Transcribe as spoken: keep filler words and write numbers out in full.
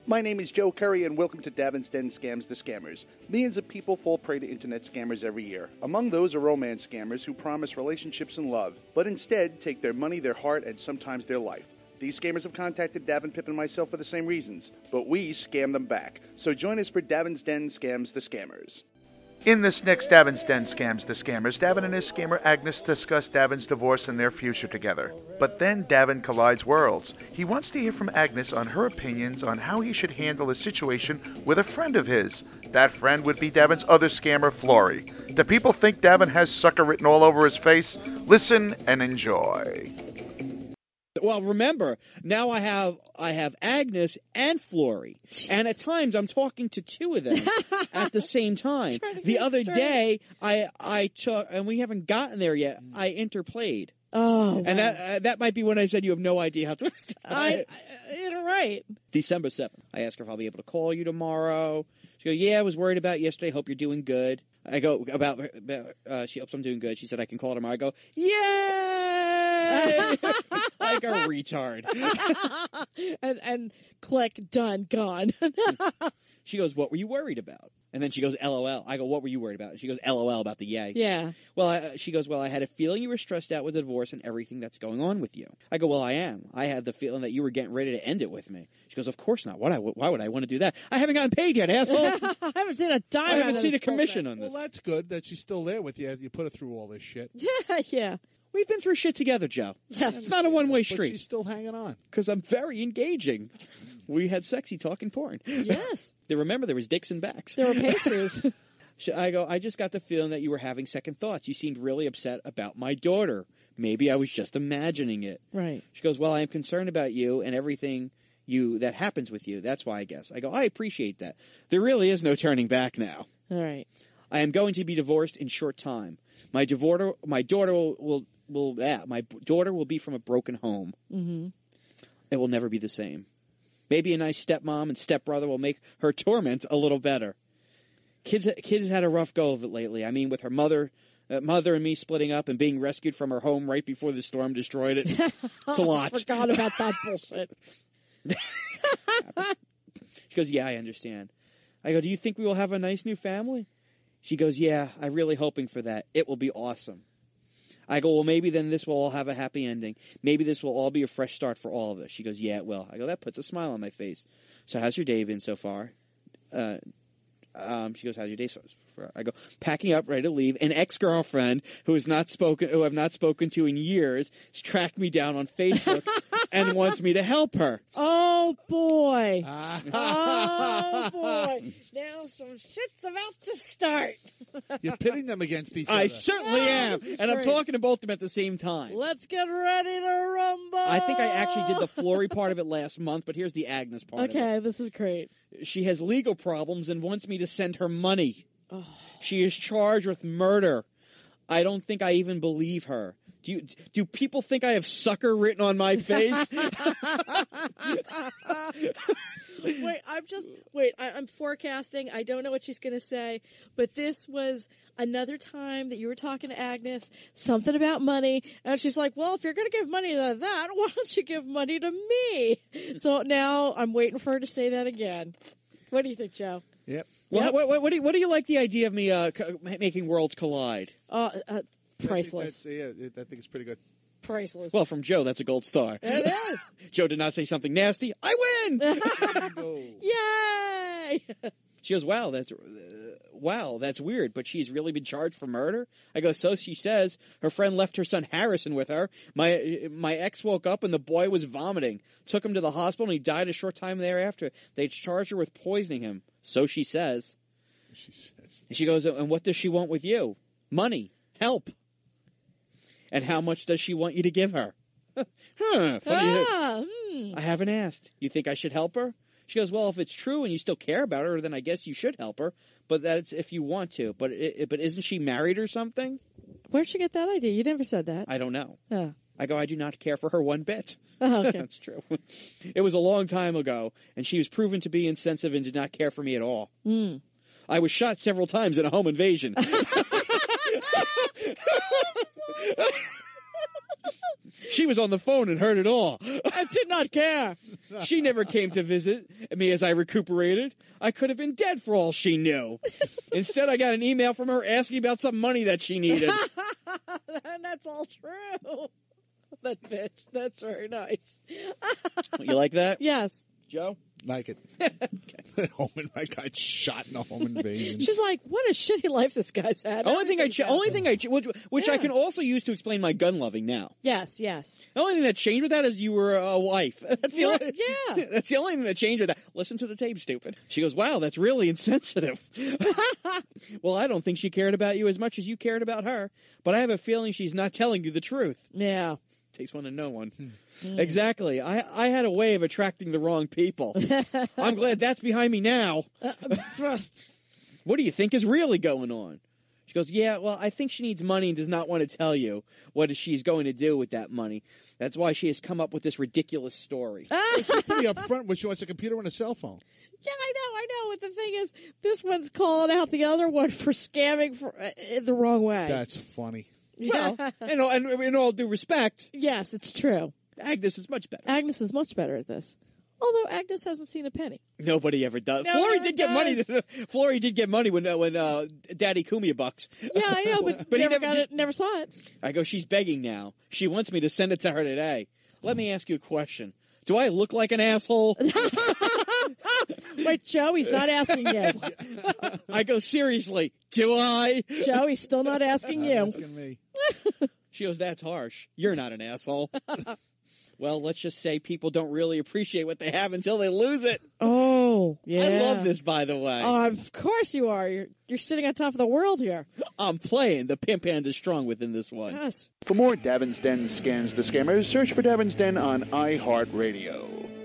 My name is Joe Curry, and welcome to Davin's Den Scams the Scammers. Millions of people fall prey to internet scammers every year. Among those are romance scammers who promise relationships and love, but instead take their money, their heart, and sometimes their life. These scammers have contacted Davin, Pip, and myself for the same reasons, but we scam them back. So join us for Davin's Den Scams the Scammers. In this next Davin's Den Scams the Scammers, Davin and his scammer Agnes discuss Davin's divorce and their future together. But then Davin collides worlds. He wants to hear from Agnes on her opinions on how he should handle a situation with a friend of his. That friend would be Davin's other scammer, Flory. Do people think Davin has sucker written all over his face? Listen and enjoy. Well, remember, now I have I have Agnes and Flory, and at times I'm talking to two of them at the same time. The other straight. day, I I took, and we haven't gotten there yet. I interplayed. Oh, wow. And that uh, that might be when I said you have no idea how twisted. I, I, you're right. December seventh. I asked her if I'll be able to call you tomorrow. She goes, "Yeah, I was worried about yesterday. Hope you're doing good." I go about, about uh, she hopes I'm doing good. She said I can call tomorrow. I go, yay! Like a retard. and, and click, done, gone. She goes, what were you worried about? And then she goes, LOL. I go, what were you worried about? And she goes, LOL about the yay. Yeah. Well, I, she goes, well, I had a feeling you were stressed out with the divorce and everything that's going on with you. I go, well, I am. I had the feeling that you were getting ready to end it with me. She goes, of course not. What I, why would I want to do that? I haven't gotten paid yet, asshole. I haven't seen a dime I haven't out of seen this a commission bullshit. on this. Well, that's good that she's still there with you as you put her through all this shit. Yeah, yeah. We've been through shit together, Joe. Yes. It's not a one-way But street. she's still hanging on. Because I'm very engaging. We had sexy talking porn. Yes. They remember there was dicks and backs. There were pastries. I go, I just got the feeling that you were having second thoughts. You seemed really upset about my daughter. Maybe I was just imagining it. Right. She goes, well, I am concerned about you and everything you that happens with you. That's why I guess. I go, I appreciate that. There really is no turning back now. All right. I am going to be divorced in short time. My divorce, my daughter will, will, will yeah, my daughter will be from a broken home. Mm-hmm. It will never be the same. Maybe a nice stepmom and stepbrother will make her torment a little better. Kids, kids had a rough go of it lately. I mean, with her mother, uh, mother and me splitting up and being rescued from her home right before the storm destroyed it. It's a lot. I forgot about that bullshit. She goes, yeah, I understand. I go, do you think we will have a nice new family? She goes, yeah, I'm really hoping for that. It will be awesome. I go, well, maybe then this will all have a happy ending. Maybe this will all be a fresh start for all of us. She goes, yeah, it will. I go, that puts a smile on my face. So how's your day been so far? Uh, um, she goes, how's your day so far? I go, packing up, ready to leave. An ex-girlfriend who has not spoken, who I've not spoken to in years, has tracked me down on Facebook and wants me to help her. Oh, boy. Oh, boy. Now some shit's about to start. You're pitting them against each other. I certainly Yeah, am. this is And I'm great. talking to both of them at the same time. Let's get ready to rumble. I think I actually did the Flory part of it last month, but here's the Agnes part of it. Okay, this is great. She has legal problems and wants me to send her money. Oh. She is charged with murder. I don't think I even believe her. Do you, do people think I have sucker written on my face? Wait, I'm just wait. I, I'm forecasting. I don't know what she's going to say, but this was another time that you were talking to Agnes, something about money, and she's like, "Well, if you're going to give money to that, why don't you give money to me?" So now I'm waiting for her to say that again. What do you think, Joe? Yep. Well, Yep. what, what, what, do you, what do you like the idea of me uh, co- making worlds collide? Uh, uh I think priceless, that's- yeah, I think it's pretty good. priceless. Well, from Joe, that's a gold star. it is. Joe did not say something nasty. I win! Yay! She goes, wow, that's uh, wow, that's weird, but she's really been charged for murder? I go, so she says. Her friend left her son Harrison with her. My my ex woke up and the boy was vomiting. Took him to the hospital and he died a short time thereafter. They charged her with poisoning him. So she says. She says. And she goes, and what does she want with you? Money. Help. And how much does she want you to give her? huh, funny. Ah, hmm. I haven't asked. You think I should help her? She goes, well, if it's true and you still care about her, then I guess you should help her. But that's if you want to. But it, but isn't she married or something? Where'd she get that idea? You never said that. I don't know. Oh. I go, I do not care for her one bit. Oh, okay. That's true. It was a long time ago, and she was proven to be insensitive and did not care for me at all. Mm. I was shot several times in a home invasion. She was on the phone and heard it all. I did not care. She never came to visit me as I recuperated. I could have been dead for all she knew. Instead, I got an email from her asking about some money that she needed. And that's all true. That bitch. That's very nice. You like that? Yes. Joe? Like it. home in, I got shot in a home invasion. She's like, what a shitty life this guy's had. Only thing I, Everything's ch- happened. only thing I, ch- which, which Yeah. I can also use to explain my gun loving now. Yes, yes. The only thing that changed with that is you were a wife. That's the Right, only, yeah. That's the only thing that changed with that. Listen to the tape, stupid. She goes, wow, that's really insensitive. Well, I don't think she cared about you as much as you cared about her, but I have a feeling she's not telling you the truth. Yeah. Takes one to know one. Hmm. Exactly. I, I had a way of attracting the wrong people. I'm glad that's behind me now. What do you think is really going on? She goes, yeah, well, I think she needs money and does not want to tell you what she's going to do with that money. That's why she has come up with this ridiculous story. She's pretty upfront when she wants a computer and a cell phone. Yeah, I know, I know. But the thing is, this one's calling out the other one for scamming for uh, in the wrong way. That's funny. Well, and, all- and in all due respect, Yes, it's true. Agnes is much better. Agnes is much better at this. Although Agnes hasn't seen a penny. Nobody ever does. No Flory one did get money. does. Flory did get money when uh, when uh, Daddy Kumia bucks. Yeah, I know, but, But he never, never got did- it. Never saw it. I go, she's begging now. She wants me to send it to her today. Let me ask you a question. Do I look like an asshole? Wait, Joe, he's not asking you. I go, seriously, do I? Joe, he's still not asking you. Asking me. She goes, that's harsh. You're not an asshole. Well, let's just say people don't really appreciate what they have until they lose it. Oh, yeah. I love this, by the way. Oh, of course you are. You're you're sitting on top of the world here. I'm playing the pimp hand is strong within this one. Yes. For more Davin's Den Scans the Scammers, search for Davin's Den on iHeartRadio.